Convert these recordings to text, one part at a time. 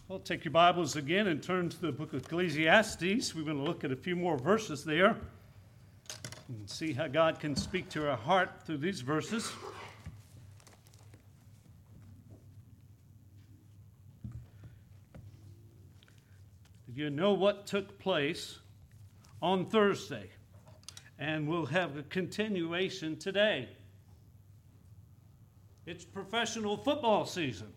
Well, take your Bibles again and turn to the book of Ecclesiastes. We're going to look at a few more verses there and see how God can speak to our heart through these verses. You know what took place on Thursday, and we'll have a continuation today. It's professional football season.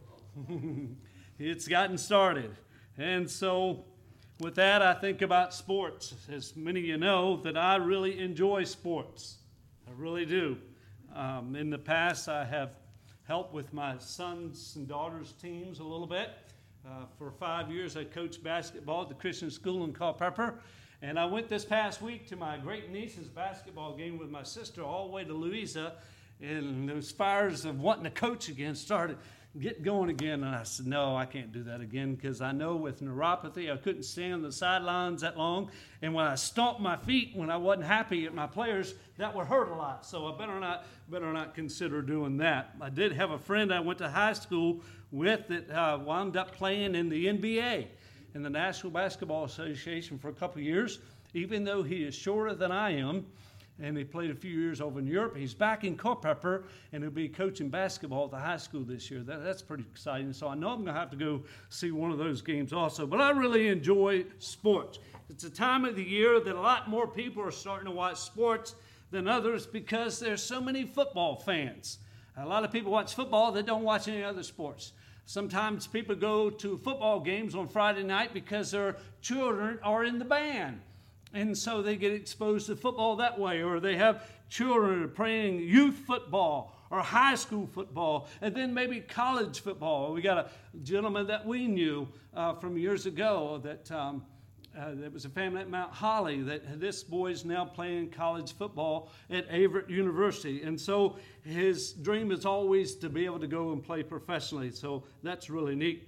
It's gotten started. And so with that, I think about sports. As many of you know, that I really enjoy sports. I really do. In the past, I have helped with my sons' and daughters' teams a little bit. For 5 years, I coached basketball at the Christian school in Culpeper. And I went this past week to my great niece's basketball game with my sister all the way to Louisa. And those fires of wanting to coach again started get going again. And I said, no, I can't do that again, because I know with neuropathy, I couldn't stand on the sidelines that long. And when I stomped my feet when I wasn't happy at my players, that would hurt a lot. So I better not consider doing that. I did have a friend I went to high school with that wound up playing in the NBA, in the National Basketball Association, for a couple of years, even though he is shorter than I am. And he played a few years over in Europe. He's back in Culpeper, and he'll be coaching basketball at the high school this year. That's pretty exciting. So I know I'm going to have to go see one of those games also. But I really enjoy sports. It's a time of the year that a lot more people are starting to watch sports than others, because there's so many football fans. A lot of people watch football that don't watch any other sports. Sometimes people go to football games on Friday night because their children are in the band. And so they get exposed to football that way. Or they have children playing youth football or high school football, and then maybe college football. We got a gentleman that we knew from years ago that there was a family at Mount Holly that this boy is now playing college football at Averett University. And so his dream is always to be able to go and play professionally. So that's really neat.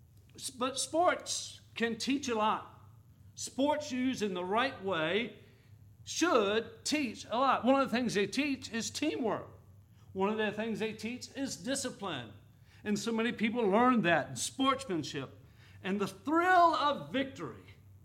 But sports can teach a lot. Sports used in the right way should teach a lot. One of the things they teach is teamwork. One of the things they teach is discipline. And so many people learn that, and sportsmanship, and the thrill of victory,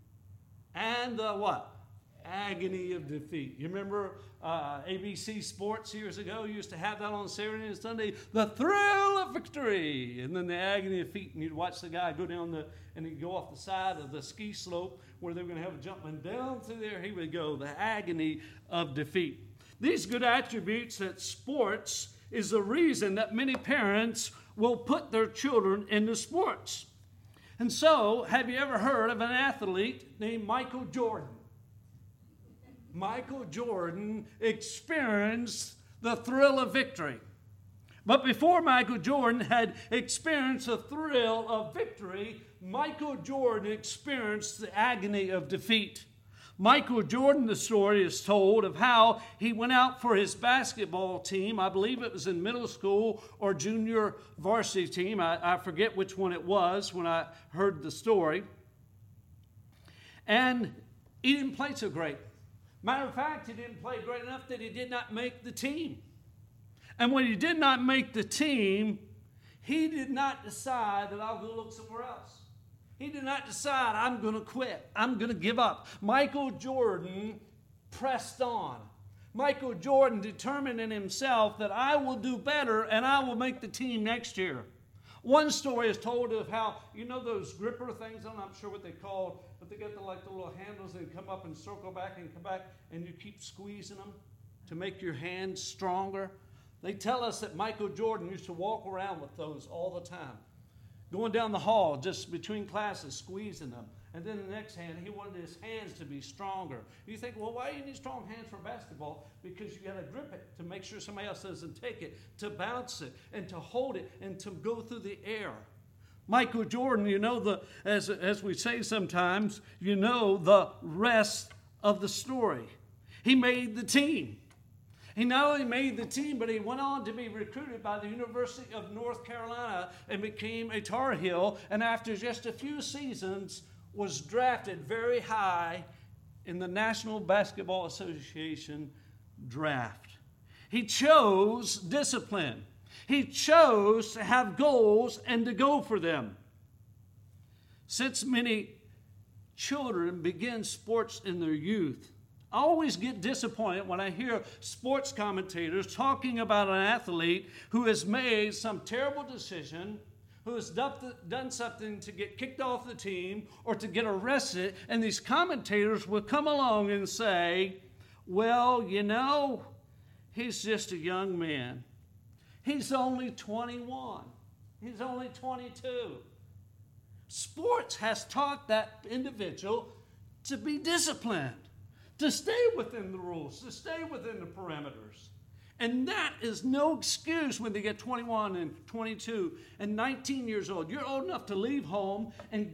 and the what? Agony of defeat. You remember ABC Sports years ago used to have that on Saturday and Sunday, the thrill of victory, and then the agony of defeat, and you'd watch the guy go down and he'd go off the side of the ski slope where they were going to have a jump, and down through there he would go, the agony of defeat. These good attributes at sports is the reason that many parents will put their children into sports. And so, have you ever heard of an athlete named Michael Jordan? Michael Jordan experienced the thrill of victory. But before Michael Jordan had experienced the thrill of victory, Michael Jordan experienced the agony of defeat. Michael Jordan, the story is told of how he went out for his basketball team. I believe it was in middle school or junior varsity team. I forget which one it was when I heard the story. And he didn't play so great. Matter of fact, he didn't play great enough that he did not make the team. And when he did not make the team, he did not decide that I'll go look somewhere else. He did not decide, I'm going to quit. I'm going to give up. Michael Jordan pressed on. Michael Jordan determined in himself that I will do better and I will make the team next year. One story is told of how, you know those gripper things, I'm not sure what they called, but they got the little handles and come up and circle back and come back, and you keep squeezing them to make your hands stronger. They tell us that Michael Jordan used to walk around with those all the time, going down the hall just between classes, squeezing them. And then the next hand, he wanted his hands to be stronger. You think, well, why do you need strong hands for basketball? Because you got to grip it to make sure somebody else doesn't take it, to bounce it, and to hold it, and to go through the air. Michael Jordan, you know, as we say sometimes, you know the rest of the story. He made the team. He not only made the team, but he went on to be recruited by the University of North Carolina and became a Tar Heel. And after just a few seasons, was drafted very high in the National Basketball Association draft. He chose discipline. He chose to have goals and to go for them. Since many children begin sports in their youth, I always get disappointed when I hear sports commentators talking about an athlete who has made some terrible decision, who has done something to get kicked off the team or to get arrested, and these commentators will come along and say, well, you know, he's just a young man. He's only 21. He's only 22. Sports has taught that individual to be disciplined, to stay within the rules, to stay within the parameters. And that is no excuse when they get 21 and 22 and 19 years old. You're old enough to leave home and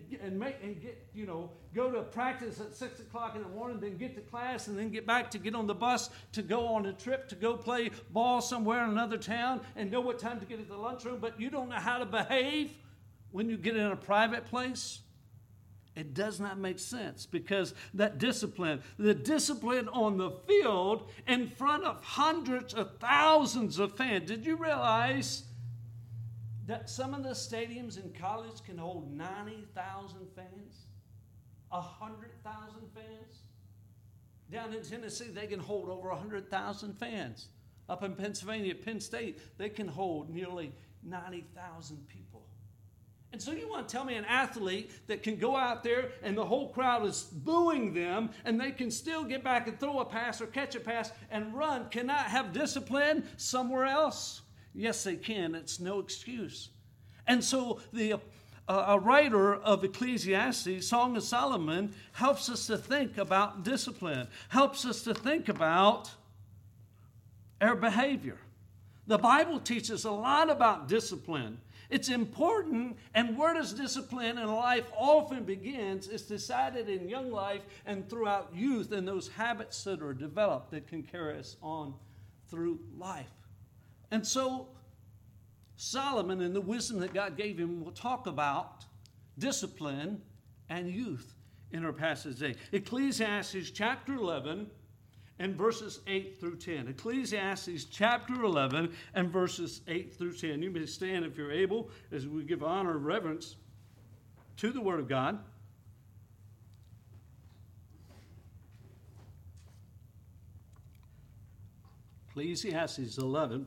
go to practice at 6 o'clock in the morning, then get to class, and then get back to get on the bus to go on a trip to go play ball somewhere in another town and know what time to get at the lunchroom, but you don't know how to behave when you get in a private place. It does not make sense, because that discipline, the discipline on the field in front of hundreds of thousands of fans. Did you realize that some of the stadiums in college can hold 90,000 fans? 100,000 fans? Down in Tennessee, they can hold over 100,000 fans. Up in Pennsylvania, at Penn State, they can hold nearly 90,000 people. And so you want to tell me an athlete that can go out there and the whole crowd is booing them and they can still get back and throw a pass or catch a pass and run, cannot have discipline somewhere else? Yes, they can. It's no excuse. And so a writer of Ecclesiastes, Song of Solomon, helps us to think about discipline, helps us to think about our behavior. The Bible teaches a lot about discipline. It's important, and where does discipline in life often begins is decided in young life and throughout youth, and those habits that are developed that can carry us on through life. And so Solomon, in the wisdom that God gave him, will talk about discipline and youth in our passage today. Ecclesiastes chapter 11 and verses 8 through 10. Ecclesiastes chapter 11 and verses 8 through 10. You may stand if you're able as we give honor and reverence to the Word of God. Ecclesiastes 11,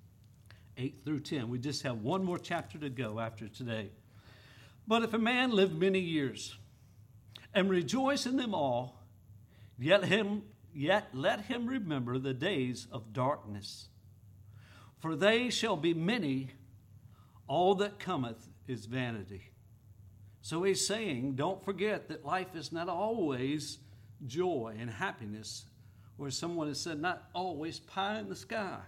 8 through 10. We just have one more chapter to go after today. But if a man live many years and rejoice in them all, yet let him remember the days of darkness. For they shall be many, all that cometh is vanity. So he's saying, don't forget that life is not always joy and happiness, or someone has said, not always pie in the sky.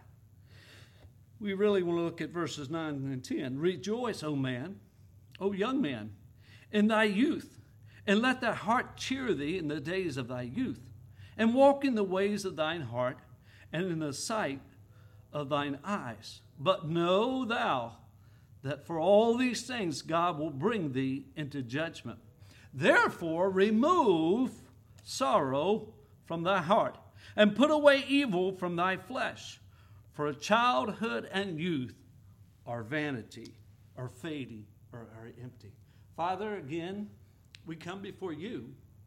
We really want to look at verses 9 and 10. Rejoice, O man, O young man, in thy youth, and let thy heart cheer thee in the days of thy youth. And walk in the ways of thine heart, and in the sight of thine eyes. But know thou that for all these things God will bring thee into judgment. Therefore remove sorrow from thy heart, and put away evil from thy flesh. For childhood and youth are vanity, are fading, or are empty. Father, again, we come before you,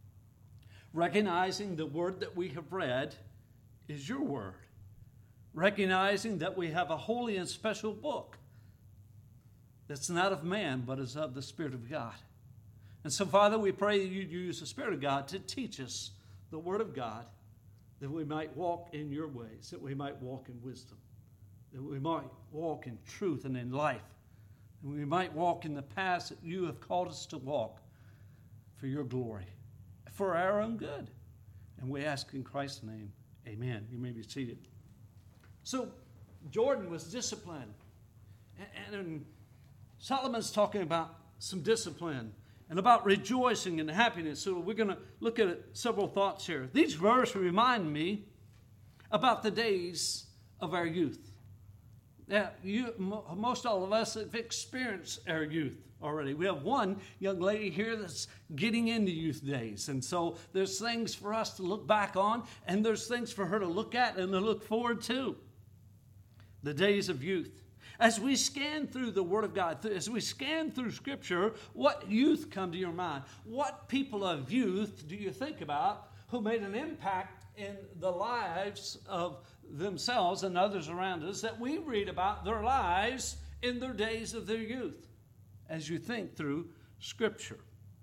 recognizing the word that we have read is your word. Recognizing that we have a holy and special book that's not of man, but is of the Spirit of God. And so, Father, we pray that you'd use the Spirit of God to teach us the word of God, that we might walk in your ways, that we might walk in wisdom, that we might walk in truth and in life, and we might walk in the paths that you have called us to walk for your glory, for our own good. And we ask in Christ's name, amen. You may be seated. So Jordan was disciplined. And Solomon's talking about some discipline and about rejoicing and happiness. So we're going to look at several thoughts here. These verses remind me about the days of our youth. Most all of us have experienced our youth already. We have one young lady here that's getting into youth days. And so there's things for us to look back on, and there's things for her to look at and to look forward to. The days of youth. As we scan through the Word of God, as we scan through Scripture, what youth come to your mind? What people of youth do you think about who made an impact in the lives of themselves and others around us, that we read about their lives in their days of their youth as you think through Scripture?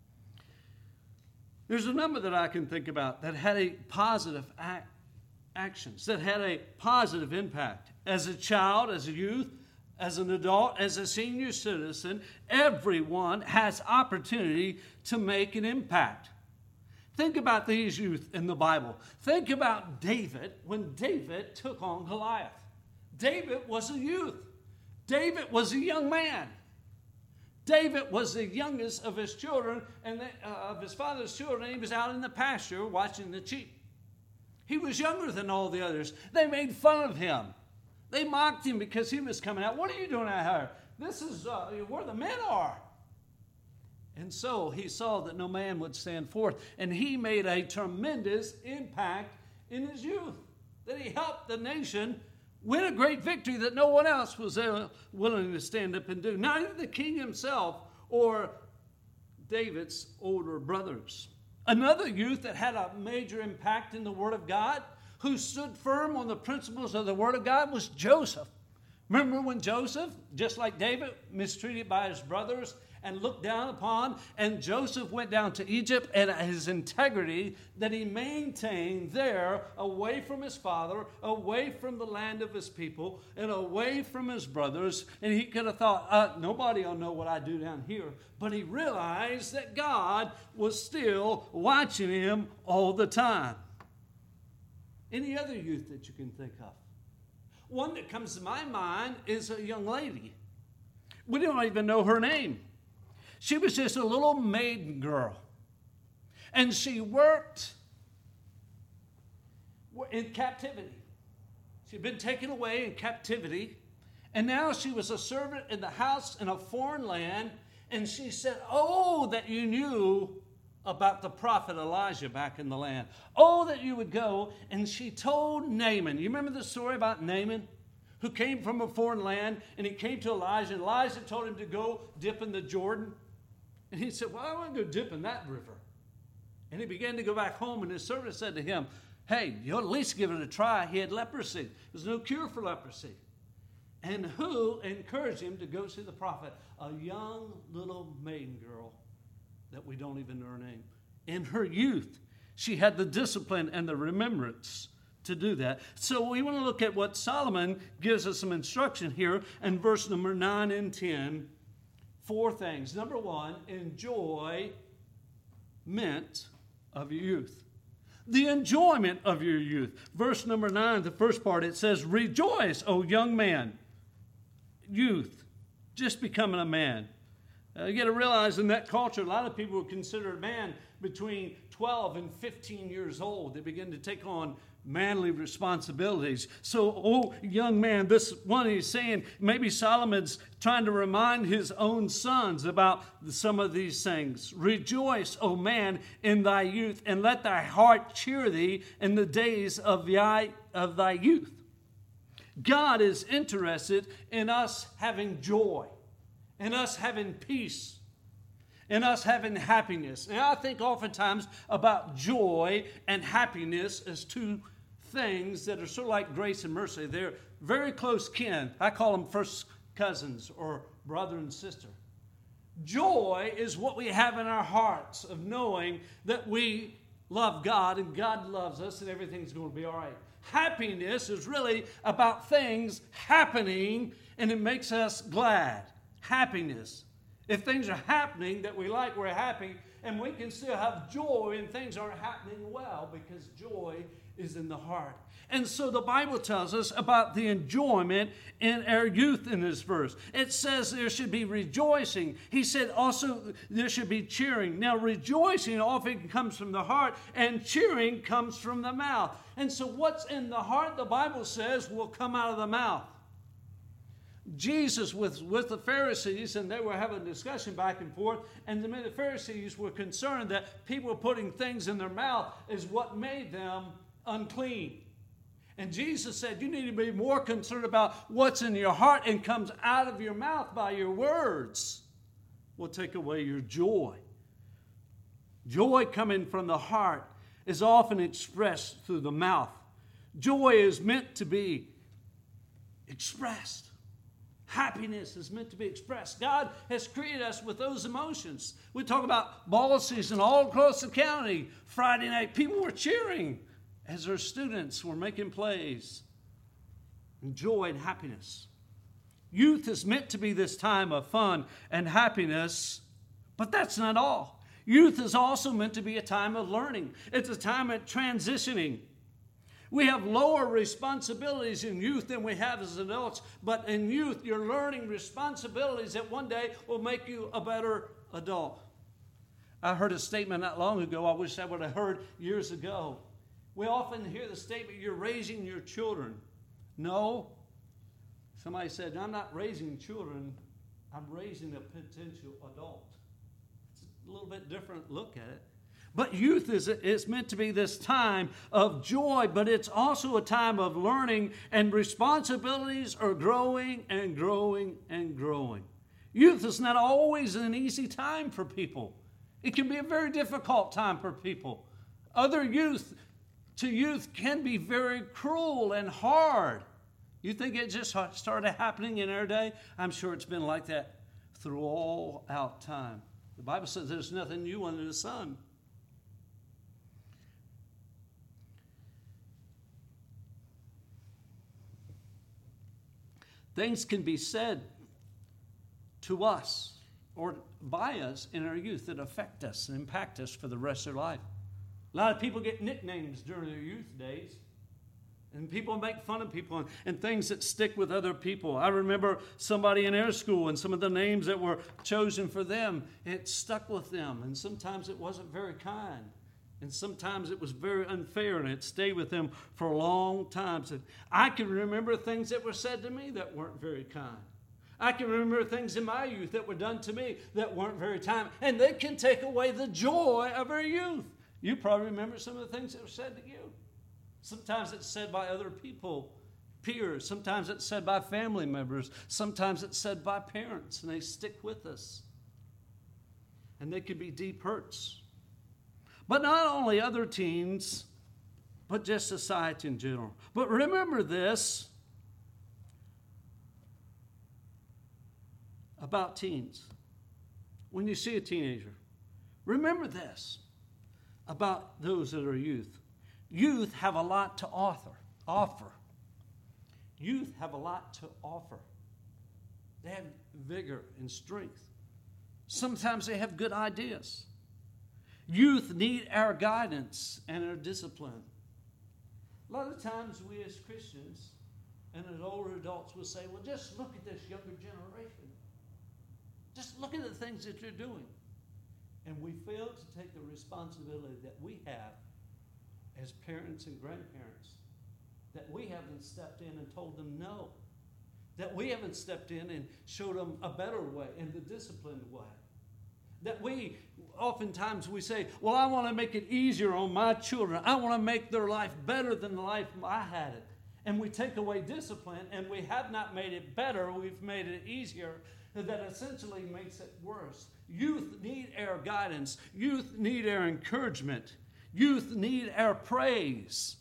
There's a number that I can think about that had a positive actions, that had a positive impact. As a child, as a youth, as an adult, as a senior citizen, everyone has opportunity to make an impact. Think about these youth in the Bible. Think about David when David took on Goliath. David was a youth. David was a young man. David was the youngest of his children and of his father's children. He was out in the pasture watching the sheep. He was younger than all the others. They made fun of him. They mocked him because he was coming out. What are you doing out here? This is where the men are. And so he saw that no man would stand forth. And he made a tremendous impact in his youth. That he helped the nation win a great victory that no one else was willing to stand up and do. Not even the king himself or David's older brothers. Another youth that had a major impact in the Word of God, who stood firm on the principles of the Word of God, was Joseph. Remember when Joseph, just like David, mistreated by his brothers and looked down upon, and Joseph went down to Egypt, and his integrity that he maintained there, away from his father, away from the land of his people, and away from his brothers. And he could have thought, nobody will know what I do down here. But he realized that God was still watching him all the time. Any other youth that you can think of? One that comes to my mind is a young lady. We don't even know her name. She was just a little maiden girl. And she worked in captivity. She'd been taken away in captivity. And now she was a servant in the house in a foreign land. And she said, oh, that you knew about the prophet Elijah back in the land. Oh, that you would go. And she told Naaman. You remember the story about Naaman? Who came from a foreign land, and he came to Elijah. And Elijah told him to go dip in the Jordan. And he said, well, I want to go dip in that river. And he began to go back home, and his servant said to him, hey, you'll at least give it a try. He had leprosy. There's no cure for leprosy. And who encouraged him to go see the prophet? A young little maiden girl that we don't even know her name. In her youth, she had the discipline and the remembrance to do that. So we want to look at what Solomon gives us some instruction here in verse number 9 and 10. 4 things. Number 1, enjoyment of your youth. The enjoyment of your youth. Verse number 9, the first part, it says, rejoice, O young man. Youth, just becoming a man. You got to realize in that culture, a lot of people were considered a man between 12 and 15 years old. They begin to take on manly responsibilities. So, oh, young man, this one he's saying, maybe Solomon's trying to remind his own sons about some of these things. Rejoice, O man, in thy youth, and let thy heart cheer thee in the days of thy youth. God is interested in us having joy, in us having peace, in us having happiness. And I think oftentimes about joy and happiness as two things that are sort of like grace and mercy. They're very close kin. I call them first cousins or brother and sister. Joy is what we have in our hearts of knowing that we love God and God loves us and everything's going to be all right. Happiness is really about things happening and it makes us glad. Happiness. If things are happening that we like, we're happy, and we can still have joy when things aren't happening well because joy is in the heart. And so the Bible tells us about the enjoyment in our youth in this verse. It says there should be rejoicing. He said also there should be cheering. Now rejoicing often comes from the heart and cheering comes from the mouth. And so what's in the heart, the Bible says, will come out of the mouth. Jesus with the Pharisees, and they were having a discussion back and forth, and the Pharisees were concerned that people putting things in their mouth is what made them unclean. And Jesus said you need to be more concerned about what's in your heart and comes out of your mouth by your words will take away your joy. Joy coming from the heart is often expressed through the mouth. Joy is meant to be expressed. Happiness is meant to be expressed. God has created us with those emotions. We talk about ball season all across the county. Friday night, people were cheering as their students were making plays. And joy and happiness. Youth is meant to be this time of fun and happiness, but that's not all. Youth is also meant to be a time of learning. It's a time of transitioning. We have lower responsibilities in youth than we have as adults, but in youth, you're learning responsibilities that one day will make you a better adult. I heard a statement not long ago I wish I would have heard years ago. We often hear the statement, you're raising your children. No. Somebody said, I'm not raising children, I'm raising a potential adult. It's a little bit different look at it. But youth is meant to be this time of joy, but it's also a time of learning, and responsibilities are growing and growing and growing. Youth is not always an easy time for people. It can be a very difficult time for people. Other youth can be very cruel and hard. You think it just started happening in our day? I'm sure it's been like that through all out time. The Bible says there's nothing new under the sun. Things can be said to us or by us in our youth that affect us and impact us for the rest of their life. A lot of people get nicknames during their youth days. And people make fun of people and things that stick with other people. I remember somebody in our school and some of the names that were chosen for them, it stuck with them. And sometimes it wasn't very kind. And sometimes it was very unfair, and it stayed with them for a long time. So I can remember things that were said to me that weren't very kind. I can remember things in my youth that were done to me that weren't very kind. And they can take away the joy of our youth. You probably remember some of the things that were said to you. Sometimes it's said by other people, peers. Sometimes it's said by family members. Sometimes it's said by parents, and they stick with us. And they can be deep hurts. But not only other teens, but just society in general. But remember this about teens. When you see a teenager, remember this about those that are youth. Youth have a lot to offer. Youth have a lot to offer. They have vigor and strength. Sometimes they have good ideas. Youth need our guidance and our discipline. A lot of times we as Christians and as older adults will say, well, just look at this younger generation. Just look at the things that you're doing. And we fail to take the responsibility that we have as parents and grandparents, that we haven't stepped in and told them no, that we haven't stepped in and showed them a better way and the disciplined way. That oftentimes we say, well, I want to make it easier on my children. I want to make their life better than the life I had it. And we take away discipline, and we have not made it better. We've made it easier. That essentially makes it worse. Youth need our guidance. Youth need our encouragement. Youth need our praise.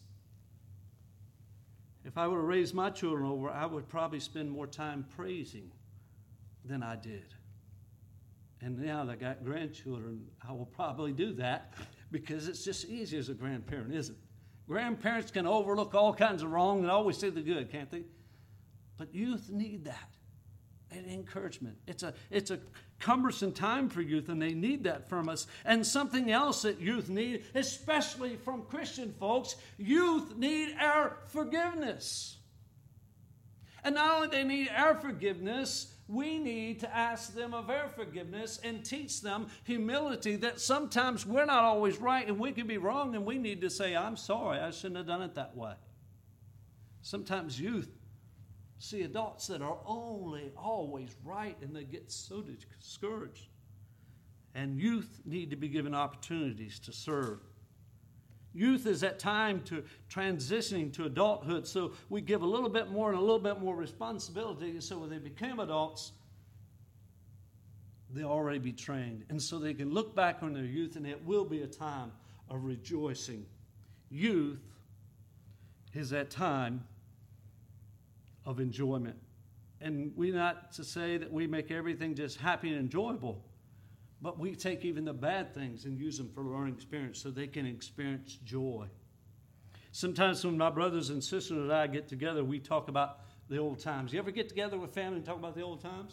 If I were to raise my children over, I would probably spend more time praising than I did. And now that I got grandchildren, I will probably do that because it's just easy as a grandparent, isn't it? Grandparents can overlook all kinds of wrong and always see the good, can't they? But youth need that. And encouragement. It's a cumbersome time for youth, and they need that from us. And something else that youth need, especially from Christian folks, youth need our forgiveness. And not only do they need our forgiveness, we need to ask them of our forgiveness and teach them humility, that sometimes we're not always right and we can be wrong, and we need to say, I'm sorry, I shouldn't have done it that way. Sometimes youth see adults that are only always right, and they get so discouraged. And youth need to be given opportunities to serve. Youth is that time to transitioning to adulthood, so we give a little bit more and a little bit more responsibility, so when they become adults, they'll already be trained. And so they can look back on their youth, and it will be a time of rejoicing. Youth is that time of enjoyment. And we're not to say that we make everything just happy and enjoyable, but we take even the bad things and use them for learning experience so they can experience joy. Sometimes when my brothers and sisters and I get together, we talk about the old times. You ever get together with family and talk about the old times?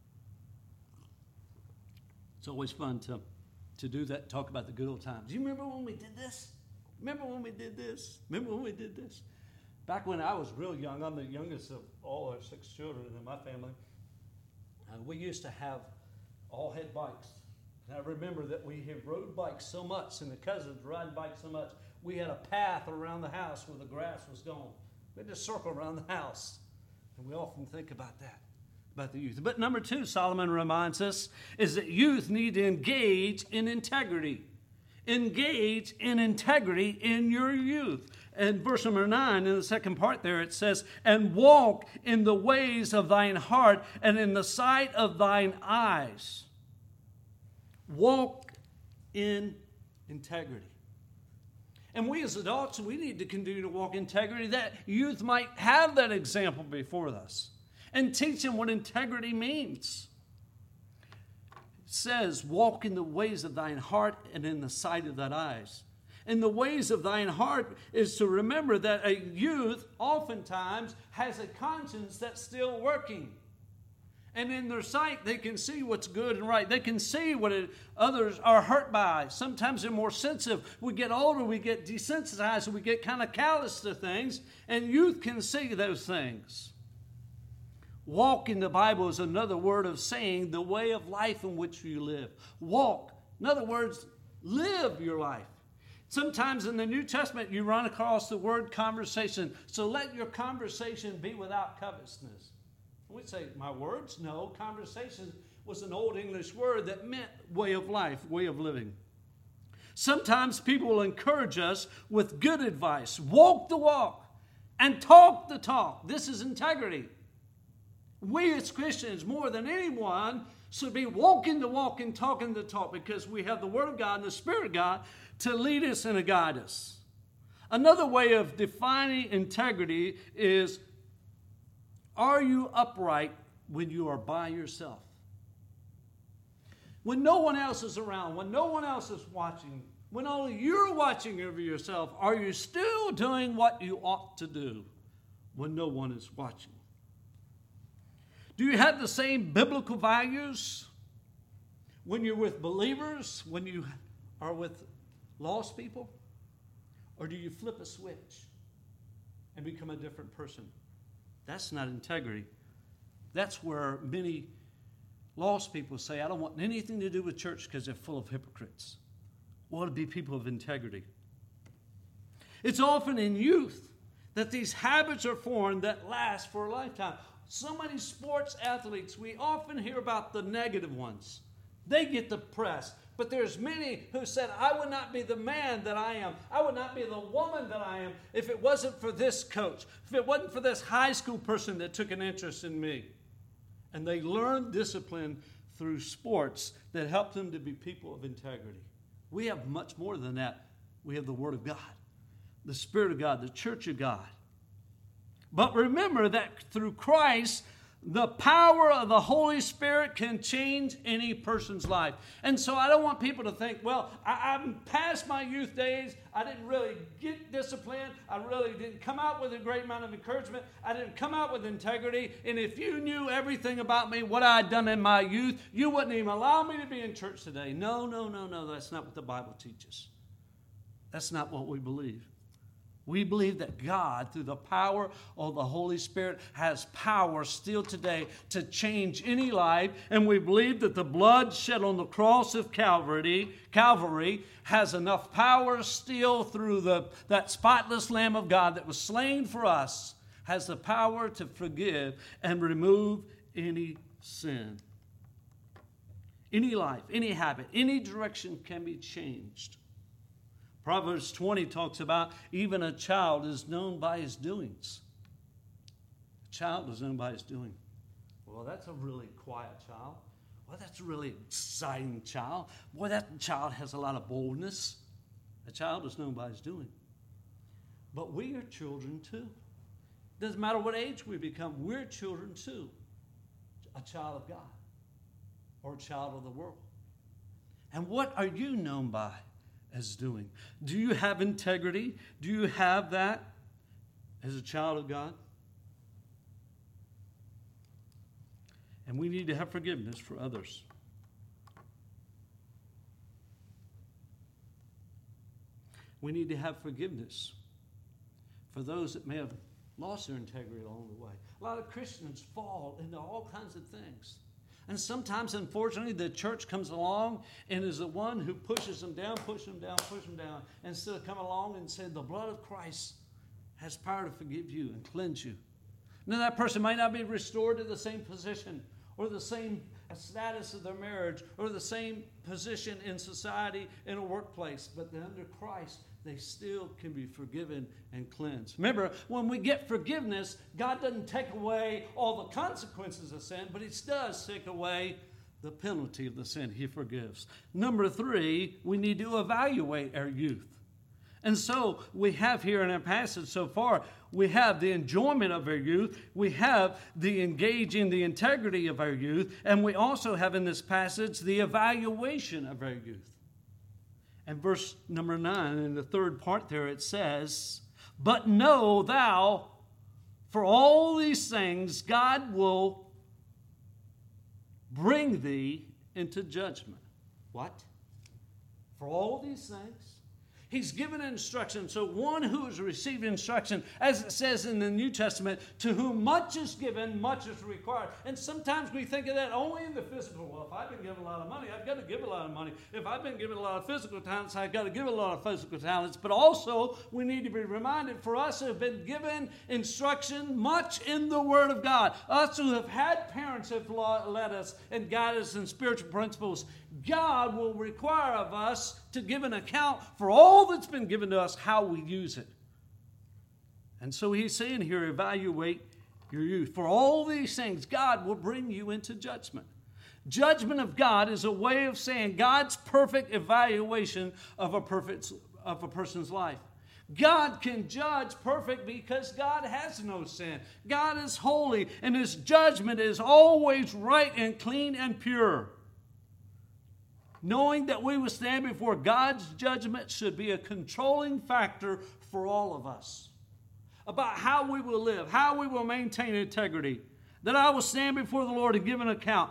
It's always fun to do that, talk about the good old times. Do you remember when we did this? Remember when we did this? Remember when we did this? Back when I was real young, I'm the youngest of all our 6 children in my family. We used to have all had bikes. And I remember that we had rode bikes so much, and the cousins riding bikes so much, we had a path around the house where the grass was gone. We had to circle around the house. And we often think about that, about the youth. But number 2, Solomon reminds us, is that youth need to engage in integrity. Engage in integrity in your youth. And verse number 9, in the second part there, it says, and walk in the ways of thine heart and in the sight of thine eyes. Walk in integrity. And we as adults, we need to continue to walk in integrity. That youth might have that example before us and teach them what integrity means. It says, walk in the ways of thine heart and in the sight of thine eyes. And the ways of thine heart is to remember that a youth oftentimes has a conscience that's still working. And in their sight, they can see what's good and right. They can see what others are hurt by. Sometimes they're more sensitive. We get older, we get desensitized, and we get kind of callous to things. And youth can see those things. Walk in the Bible is another word of saying the way of life in which you live. Walk. In other words, live your life. Sometimes in the New Testament, you run across the word conversation. So let your conversation be without covetousness. We'd say, my words? No, conversation was an old English word that meant way of life, way of living. Sometimes people will encourage us with good advice. Walk the walk and talk the talk. This is integrity. We as Christians, more than anyone, should be walking the walk and talking the talk because we have the Word of God and the Spirit of God to lead us and to guide us. Another way of defining integrity is, are you upright when you are by yourself? When no one else is around, when no one else is watching, when only you're watching over yourself, are you still doing what you ought to do when no one is watching? Do you have the same biblical values when you're with believers, when you are with lost people? Or do you flip a switch and become a different person? That's not integrity. That's where many lost people say, I don't want anything to do with church because they're full of hypocrites. We want to be people of integrity. It's often in youth that these habits are formed that last for a lifetime. So many sports athletes, we often hear about the negative ones. They get the press. But there's many who said, I would not be the man that I am. I would not be the woman that I am if it wasn't for this coach, if it wasn't for this high school person that took an interest in me. And they learned discipline through sports that helped them to be people of integrity. We have much more than that. We have the Word of God, the Spirit of God, the Church of God. But remember that through Christ, the power of the Holy Spirit can change any person's life. And so I don't want people to think, well, I'm past my youth days. I didn't really get disciplined. I really didn't come out with a great amount of encouragement. I didn't come out with integrity. And if you knew everything about me, what I had done in my youth, you wouldn't even allow me to be in church today. No. That's not what the Bible teaches. That's not what we believe. We believe that God, through the power of the Holy Spirit, has power still today to change any life. And we believe that the blood shed on the cross of Calvary has enough power still through that spotless Lamb of God that was slain for us, has the power to forgive and remove any sin. Any life, any habit, any direction can be changed Proverbs 20 talks about even a child is known by his doings. A child is known by his doing. Well, that's a really quiet child. Well, that's a really exciting child. Boy, that child has a lot of boldness. A child is known by his doing. But we are children too. Doesn't matter what age we become, we're children too. A child of God or a child of the world. And what are you known by as doing? Do you have integrity? Do you have that as a child of God? And we need to have forgiveness for others. We need to have forgiveness for those that may have lost their integrity along the way. A lot of Christians fall into all kinds of things. And sometimes, unfortunately, the church comes along and is the one who pushes them down, instead of coming along and saying, the blood of Christ has power to forgive you and cleanse you. Now, that person might not be restored to the same position or the same status of their marriage or the same position in society, in a workplace, but under Christ, they still can be forgiven and cleansed. Remember, when we get forgiveness, God doesn't take away all the consequences of sin, but He does take away the penalty of the sin. He forgives. Number 3, we need to evaluate our youth. And so we have here in our passage so far, we have the enjoyment of our youth, we have the engaging the integrity of our youth, and we also have in this passage the evaluation of our youth. And verse number 9, in the third part there, it says, but know thou, for all these things God will bring thee into judgment. What? For all these things? He's given instruction. So one who has received instruction, as it says in the New Testament, to whom much is given, much is required. And sometimes we think of that only in the physical. Well, if I've been given a lot of money, I've got to give a lot of money. If I've been given a lot of physical talents, I've got to give a lot of physical talents. But also, we need to be reminded, for us who have been given instruction much in the Word of God, us who have had parents who have led us and guided us in spiritual principles, God will require of us to give an account for all that's been given to us, how we use it. And so he's saying here, evaluate your youth. For all these things, God will bring you into judgment. Judgment of God is a way of saying God's perfect evaluation of a person's life. God can judge perfect because God has no sin. God is holy, and His judgment is always right and clean and pure. Knowing that we will stand before God's judgment should be a controlling factor for all of us about how we will live, how we will maintain integrity, that I will stand before the Lord and give an account.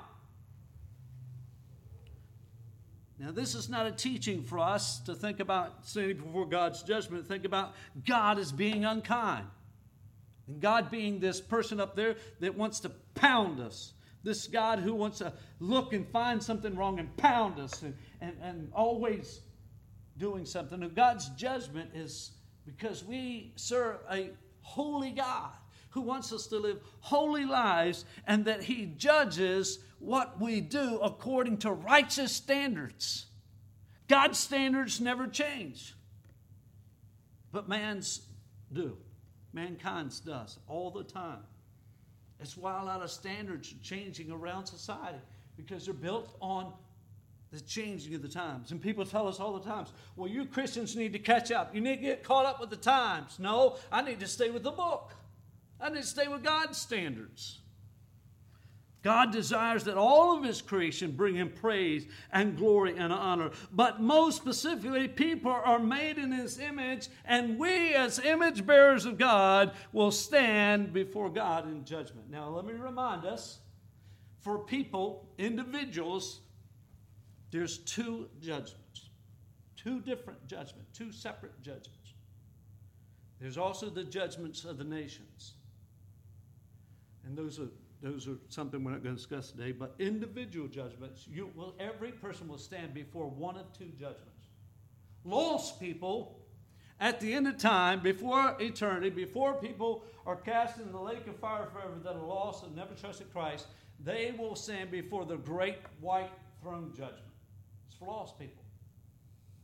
Now, this is not a teaching for us to think about standing before God's judgment, think about God as being unkind, and God being this person up there that wants to pound us. This God who wants to look and find something wrong and pound us and always doing something. And God's judgment is because we serve a holy God who wants us to live holy lives, and that He judges what we do according to righteous standards. God's standards never change, but man's do. Mankind's does all the time. That's why a lot of standards are changing around society, because they're built on the changing of the times. And people tell us all the time, well, you Christians need to catch up. You need to get caught up with the times. No, I need to stay with the book. I need to stay with God's standards. God desires that all of His creation bring Him praise and glory and honor. But most specifically, people are made in His image, and we as image bearers of God will stand before God in judgment. Now, let me remind us, for people, individuals, there's 2 judgments. 2 different judgments, 2 separate judgments. There's also the judgments of the nations. And those are something we're not going to discuss today, but individual judgments, every person will stand before one of 2 judgments. Lost people, at the end of time, before eternity, before people are cast in the lake of fire forever that are lost and never trusted Christ, they will stand before the great white throne judgment. It's for lost people.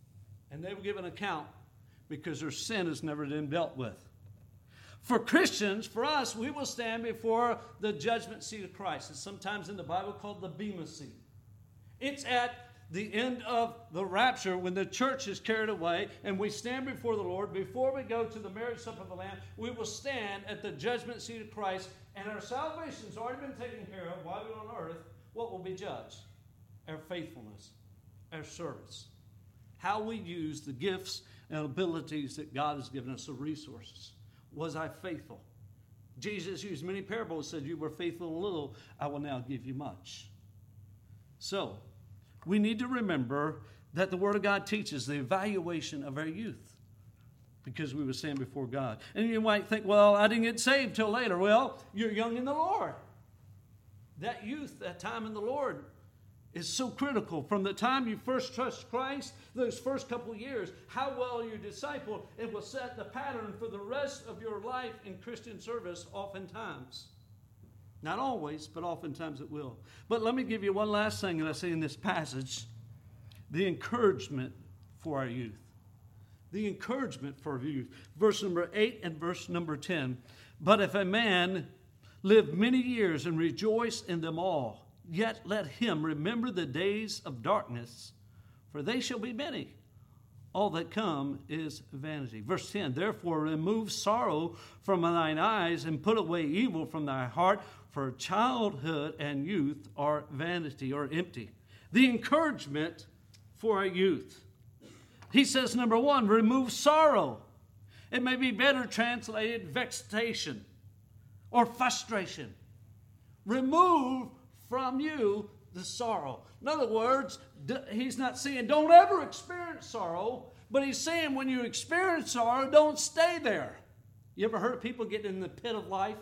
And they will give an account because their sin has never been dealt with. For Christians, for us, we will stand before the judgment seat of Christ. It's sometimes in the Bible called the Bema seat. It's at the end of the rapture when the church is carried away and we stand before the Lord. Before we go to the marriage supper of the Lamb, we will stand at the judgment seat of Christ, and our salvation has already been taken care of while we're on earth. What will be judged? Our faithfulness, our service, how we use the gifts and abilities that God has given us, the resources. Was I faithful? Jesus used many parables, said, you were faithful in a little, I will now give you much. So, we need to remember that the Word of God teaches the evaluation of our youth because we will stand before God. And you might think, well, I didn't get saved till later. Well, you're young in the Lord. That youth, that time in the Lord is so critical. From the time you first trust Christ, those first couple of years, how well you're discipled, it will set the pattern for the rest of your life in Christian service oftentimes. Not always, but oftentimes it will. But let me give you one last thing that I see in this passage. The encouragement for our youth. The encouragement for our youth. Verse number 8 and verse number 10. But if a man live many years and rejoice in them all, yet let him remember the days of darkness, for they shall be many. All that come is vanity. Verse 10, therefore remove sorrow from thine eyes and put away evil from thy heart, for childhood and youth are vanity or empty. The encouragement for our youth. He says, number one, remove sorrow. It may be better translated vexation or frustration. Remove from you the sorrow. In other words, he's not saying don't ever experience sorrow, but he's saying when you experience sorrow, don't stay there. You ever heard of people getting in the pit of life?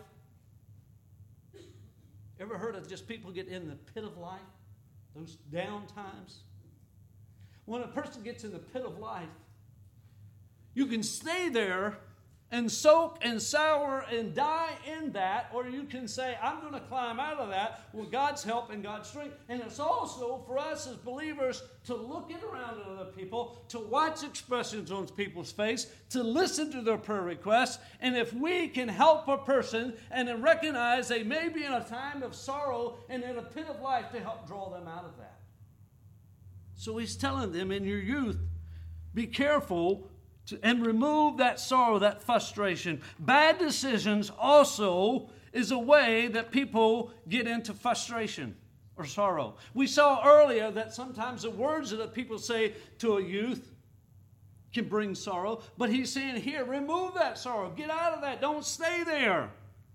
Ever heard of just people getting in the pit of life? Those down times? When a person gets in the pit of life, you can stay there and soak and sour and die in that, or you can say, I'm going to climb out of that with God's help and God's strength. And it's also for us as believers to look around at other people, to watch expressions on people's face, to listen to their prayer requests, and if we can help a person and then recognize they may be in a time of sorrow and in a pit of life, to help draw them out of that. So he's telling them, in your youth, be careful and remove that sorrow, that frustration. Bad decisions also is a way that people get into frustration or sorrow. We saw earlier that sometimes the words that people say to a youth can bring sorrow, but he's saying here, remove that sorrow. Get out of that. Don't stay there.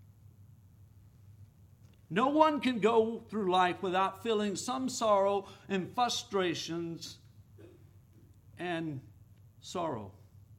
No one can go through life without feeling some sorrow and frustrations and sorrow.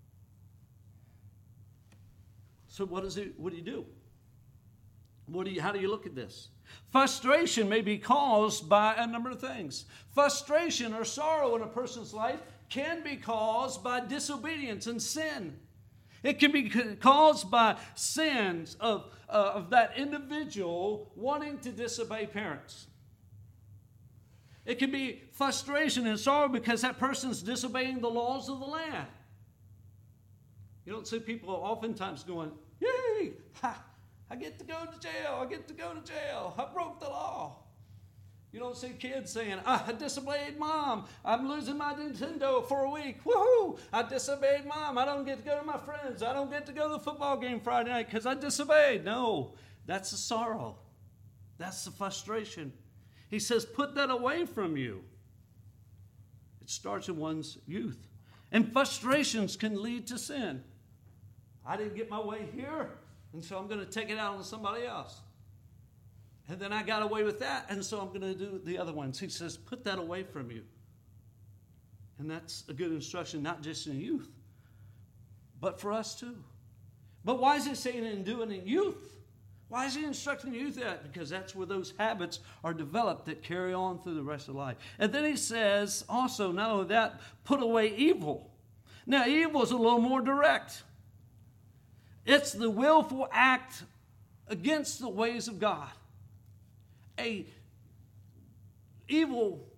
So what do you do? How do you look at this? Frustration may be caused by a number of things. Frustration or sorrow in a person's life can be caused by disobedience and sin. It can be caused by sins of that individual wanting to disobey parents. It can be frustration and sorrow because that person's disobeying the laws of the land. You don't see people oftentimes going, yay, I get to go to jail, I get to go to jail, I broke the law. You don't see kids saying, I disobeyed mom, I'm losing my Nintendo for a week, woohoo, I disobeyed mom, I don't get to go to my friends, I don't get to go to the football game Friday night because I disobeyed. No, that's the sorrow. That's the frustration. He says, put that away from you. It starts in one's youth. And frustrations can lead to sin. I didn't get my way here, and so I'm going to take it out on somebody else. And then I got away with that, and so I'm going to do the other ones. He says, put that away from you. And that's a good instruction, not just in youth, but for us too. But why is he saying and doing in youth? Why is he instructing youth that? Because that's where those habits are developed that carry on through the rest of life. And then he says also, not only that, put away evil. Now, evil is a little more direct. It's the willful act against the ways of God. Evil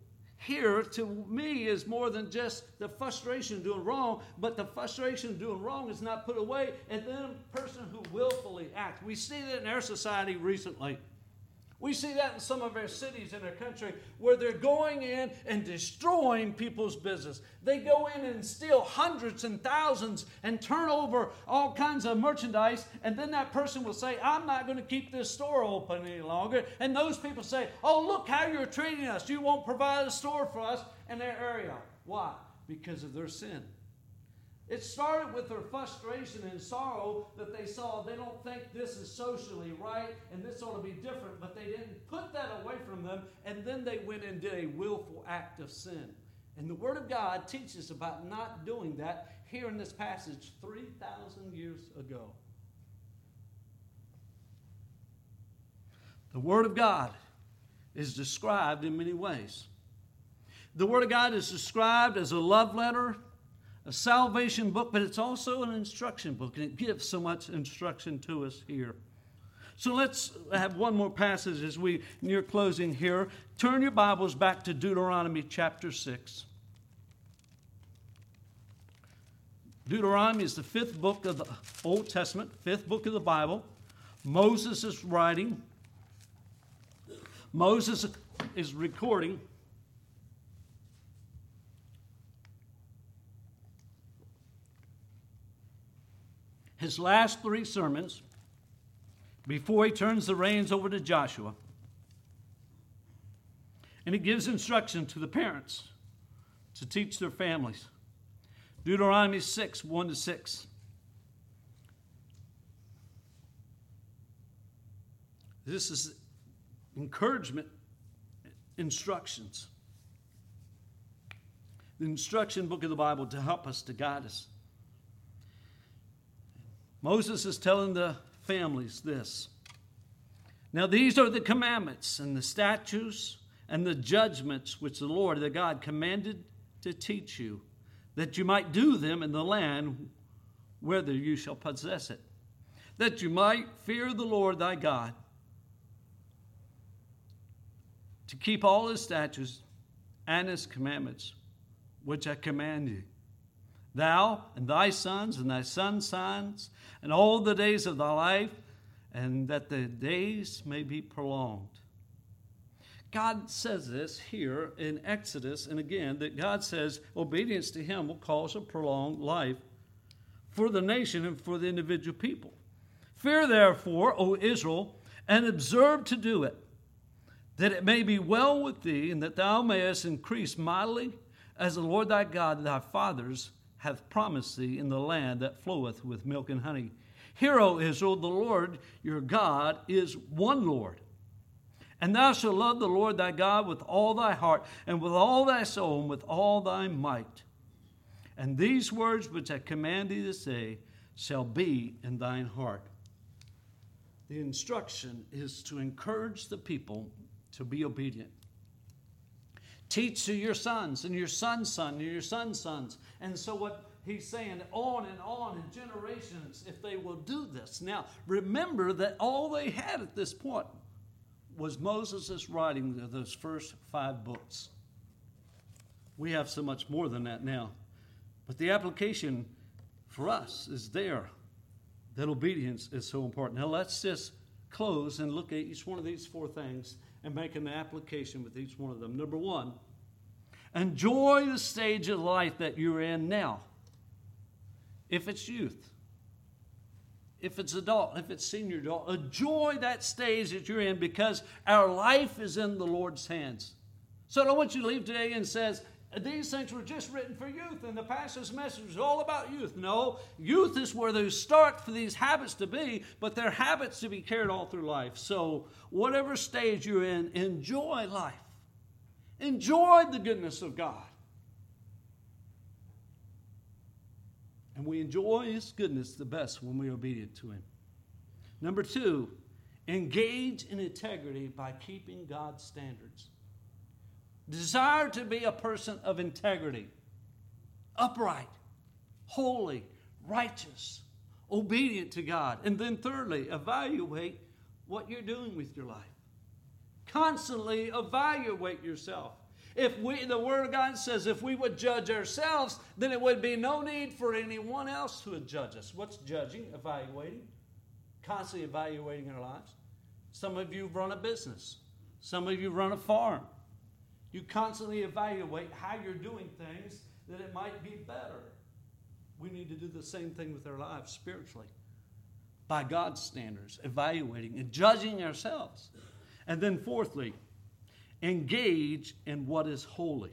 here to me is more than just the frustration of doing wrong, but the frustration of doing wrong is not put away, and then a person who willfully acts. We see that in our society recently. We see that in some of our cities in our country where they're going in and destroying people's business. They go in and steal hundreds and thousands and turn over all kinds of merchandise, and then that person will say, I'm not going to keep this store open any longer. And those people say, oh, look how you're treating us. You won't provide a store for us in their area. Why? Because of their sin. It started with their frustration and sorrow that they saw they don't think this is socially right and this ought to be different, but they didn't put that away from them, and then they went and did a willful act of sin. And the Word of God teaches about not doing that here in this passage 3,000 years ago. The Word of God is described in many ways. The Word of God is described as a love letter, a salvation book, but it's also an instruction book, and it gives so much instruction to us here. So let's have one more passage as we near closing here. Turn your Bibles back to Deuteronomy chapter 6. Deuteronomy is the fifth book of the Old Testament, fifth book of the Bible. Moses is writing. Moses is recording his last three sermons before he turns the reins over to Joshua. And he gives instruction to the parents to teach their families. Deuteronomy 6, 1-6. This is encouragement, instructions. The instruction book of the Bible to help us, to guide us. Moses is telling the families this. Now these are the commandments and the statutes and the judgments which the Lord, the God, commanded to teach you, that you might do them in the land whither you shall possess it, that you might fear the Lord thy God, to keep all his statutes and his commandments, which I command you. Thou and thy sons and thy sons' sons, and all the days of thy life, and that the days may be prolonged. God says this here in Exodus, and again, that God says obedience to him will cause a prolonged life for the nation and for the individual people. Fear therefore, O Israel, and observe to do it, that it may be well with thee, and that thou mayest increase mightily, as the Lord thy God, thy fathers, hath promised thee in the land that floweth with milk and honey. Hear, O Israel, the Lord your God is one Lord. And thou shalt love the Lord thy God with all thy heart, and with all thy soul, and with all thy might. And these words which I command thee this day shall be in thine heart. The instruction is to encourage the people to be obedient. Teach to your sons and your son's son and your son's sons. And so what he's saying, on in generations, if they will do this. Now, remember that all they had at this point was Moses' writing of those first 5 books. We have so much more than that now. But the application for us is there, that obedience is so important. Now, let's just close and look at each one of these 4 things and make an application with each one of them. Number 1, enjoy the stage of life that you're in now. If it's youth, if it's adult, if it's senior adult, enjoy that stage that you're in, because our life is in the Lord's hands. So I don't want you to leave today and says, these things were just written for youth, and the pastor's message is all about youth. No, youth is where they start for these habits to be, but they're habits to be carried all through life. So whatever stage you're in, enjoy life. Enjoy the goodness of God. And we enjoy his goodness the best when we're obedient to him. Number 2, engage in integrity by keeping God's standards. Desire to be a person of integrity, upright, holy, righteous, obedient to God. And then thirdly, evaluate what you're doing with your life. Constantly evaluate yourself. The Word of God says if we would judge ourselves, then it would be no need for anyone else who would judge us. What's judging? Evaluating. Constantly evaluating our lives. Some of you run a business. Some of you run a farm. You constantly evaluate how you're doing things that it might be better. We need to do the same thing with our lives spiritually. By God's standards, evaluating and judging ourselves. And then fourthly, engage in what is holy.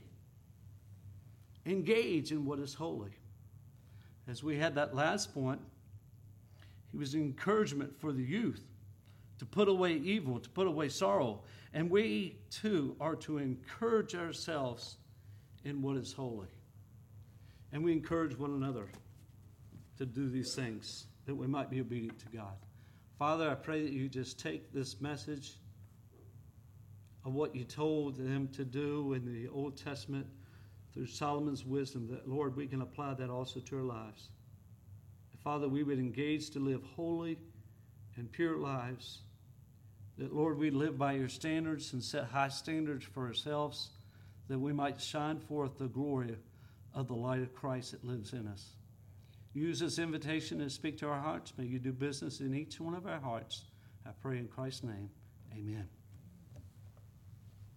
Engage in what is holy. As we had that last point, he was an encouragement for the youth to put away evil, to put away sorrow. And we too are to encourage ourselves in what is holy. And we encourage one another to do these things that we might be obedient to God. Father, I pray that you just take this message of what you told them to do in the Old Testament through Solomon's wisdom, that, Lord, we can apply that also to our lives. Father, we would engage to live holy and pure lives, that, Lord, we live by your standards and set high standards for ourselves, that we might shine forth the glory of the light of Christ that lives in us. Use this invitation to speak to our hearts. May you do business in each one of our hearts. I pray in Christ's name. Amen.